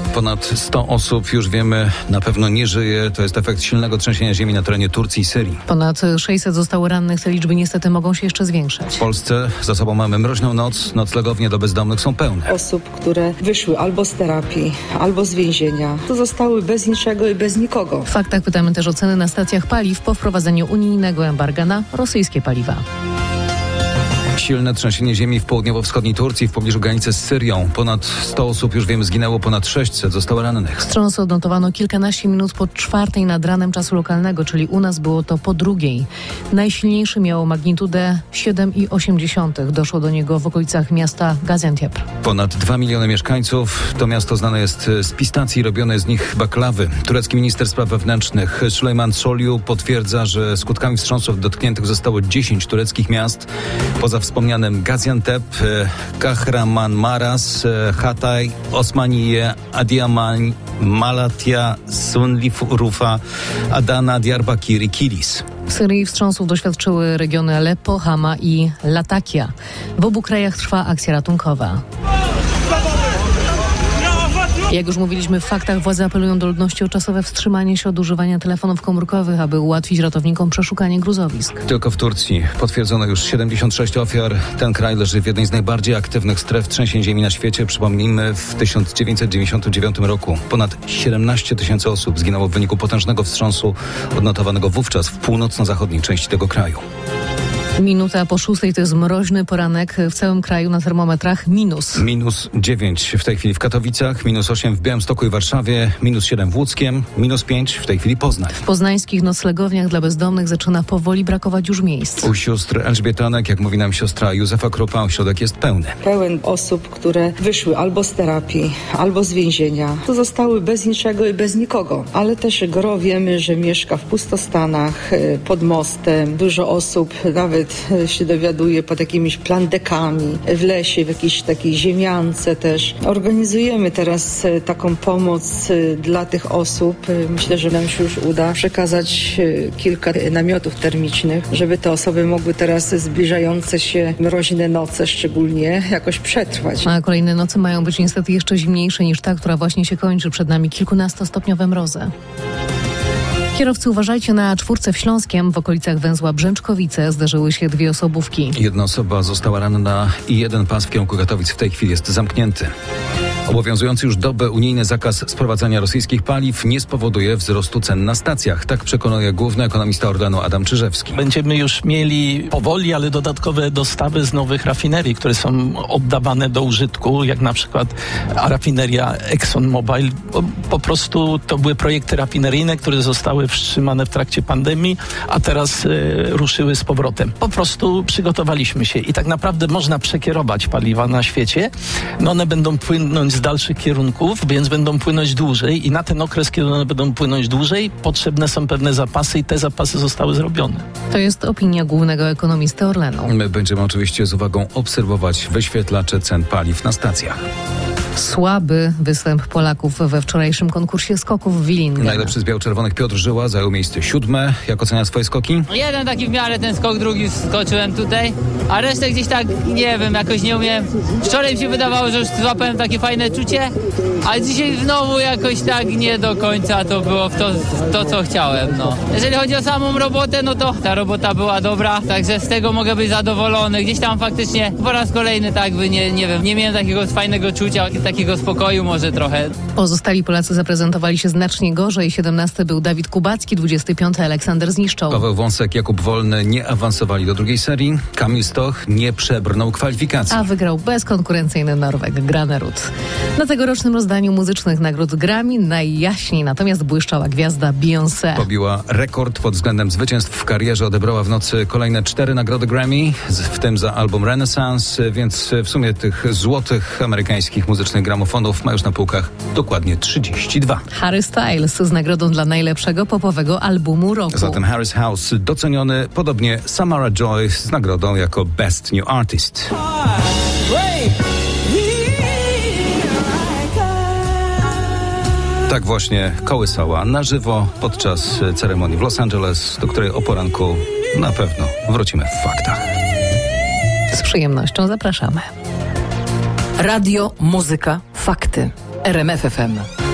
Ponad 100 osób, już wiemy, na pewno nie żyje. To jest efekt silnego trzęsienia ziemi na terenie Turcji i Syrii. Ponad 600 zostało rannych. Te liczby niestety mogą się jeszcze zwiększać. W Polsce za sobą mamy mroźną noc. Noclegownie do bezdomnych są pełne. Osób, które wyszły albo z terapii, albo z więzienia, to zostały bez niczego i bez nikogo. W faktach pytamy też o ceny na stacjach paliw po wprowadzeniu unijnego embarga na rosyjskie paliwa. Silne trzęsienie ziemi w południowo-wschodniej Turcji w pobliżu granicy z Syrią. Ponad 100 osób, już wiemy, zginęło, ponad 600 zostało rannych. Wstrząs odnotowano kilkanaście minut po 4 nad ranem czasu lokalnego, czyli u nas było to po 2. Najsilniejszy miało magnitudę 7,8. Doszło do niego w okolicach miasta Gaziantep. Ponad 2 miliony mieszkańców. To miasto znane jest z pistacji, robione z nich baklawy. Turecki minister spraw wewnętrznych Süleyman Soylu potwierdza, że skutkami wstrząsów dotkniętych zostało 10 tureckich miast. Poza wspomnianym Gaziantep, Kahramanmaras, Hatay, Osmaniye, Adiyaman, Malatya, Sunlirufa, Adana, Diyarbakir i Kilis. W Syrii wstrząsów doświadczyły regiony Aleppo, Hama i Latakia. W obu krajach trwa akcja ratunkowa. Jak już mówiliśmy w faktach, władze apelują do ludności o czasowe wstrzymanie się od używania telefonów komórkowych, aby ułatwić ratownikom przeszukanie gruzowisk. Tylko w Turcji potwierdzono już 76 ofiar. Ten kraj leży w jednej z najbardziej aktywnych stref trzęsień ziemi na świecie. Przypomnijmy, w 1999 roku ponad 17 000 osób zginęło w wyniku potężnego wstrząsu odnotowanego wówczas w północno-zachodniej części tego kraju. Minuta po 6 to jest mroźny poranek w całym kraju na termometrach -9 w tej chwili w Katowicach, -8 w Białymstoku i Warszawie, -7 w Łódzkiem, -5 w tej chwili Poznań. W poznańskich noclegowniach dla bezdomnych zaczyna powoli brakować już miejsc. U sióstr Elżbietanek, jak mówi nam siostra Józefa Krupa, ośrodek jest pełny. Pełen osób, które wyszły albo z terapii, albo z więzienia, to zostały bez niczego i bez nikogo. Ale też gro wiemy, że mieszka w pustostanach, pod mostem. Dużo osób nawet się dowiaduje pod jakimiś plandekami, w lesie, w jakiejś takiej ziemiance też. Organizujemy teraz taką pomoc dla tych osób. Myślę, że nam się już uda przekazać kilka namiotów termicznych, żeby te osoby mogły teraz zbliżające się mroźne noce szczególnie jakoś przetrwać. A kolejne noce mają być niestety jeszcze zimniejsze niż ta, która właśnie się kończy. Przed nami kilkunastostopniowe mrozy. Kierowcy, uważajcie na A4 w Śląskiem. W okolicach węzła Brzęczkowice zdarzyły się 2 osobówki. Jedna osoba została ranna i jeden pas w kierunku Katowic w tej chwili jest zamknięty. Obowiązujący już dobę unijny zakaz sprowadzania rosyjskich paliw nie spowoduje wzrostu cen na stacjach. Tak przekonuje główny ekonomista Orlenu Adam Czyżewski. Będziemy już mieli powoli, ale dodatkowe dostawy z nowych rafinerii, które są oddawane do użytku, jak na przykład rafineria ExxonMobil. Po prostu to były projekty rafineryjne, które zostały wstrzymane w trakcie pandemii, a teraz ruszyły z powrotem. Po prostu przygotowaliśmy się i tak naprawdę można przekierować paliwa na świecie. No one będą płynąć z dalszych kierunków, więc będą płynąć dłużej i na ten okres, kiedy one będą płynąć dłużej, potrzebne są pewne zapasy i te zapasy zostały zrobione. To jest opinia głównego ekonomisty Orlenu. My będziemy oczywiście z uwagą obserwować wyświetlacze cen paliw na stacjach. Słaby występ Polaków we wczorajszym konkursie skoków w Willingen. Najlepszy z biało-czerwonych Piotr Żyła zajął miejsce 7. Jak ocenia swoje skoki? Jeden taki w miarę ten skok, drugi skoczyłem tutaj, a resztę gdzieś tak, nie wiem, jakoś nie umiem. Wczoraj mi się wydawało, że już złapałem takie fajne czucie, a dzisiaj znowu jakoś tak nie do końca to było w to co chciałem, no. Jeżeli chodzi o samą robotę, no to ta robota była dobra, także z tego mogę być zadowolony. Gdzieś tam faktycznie po raz kolejny tak by nie miałem takiego fajnego czucia, takiego spokoju może trochę. Pozostali Polacy zaprezentowali się znacznie gorzej. 17 był Dawid Kubacki, 25 Aleksander Zniszczoł. Paweł Wąsek, Jakub Wolny nie awansowali do drugiej serii. Kamil Stoch nie przebrnął kwalifikacji. A wygrał bezkonkurencyjny Norweg Granerud. Na tegorocznym rozdaniu muzycznych nagród Grammy najjaśniej natomiast błyszczała gwiazda Beyoncé. Pobiła rekord pod względem zwycięstw w karierze. Odebrała w nocy kolejne 4 nagrody Grammy, w tym za album Renaissance, więc w sumie tych złotych amerykańskich muzycznych gramofonów ma już na półkach dokładnie 32. Harry Styles z nagrodą dla najlepszego popowego albumu roku. Zatem Harry's House doceniony, podobnie Samara Joy z nagrodą jako Best New Artist. Tak właśnie kołysała na żywo podczas ceremonii w Los Angeles, do której o poranku na pewno wrócimy w faktach. Z przyjemnością zapraszamy. Radio, muzyka, fakty. RMF FM.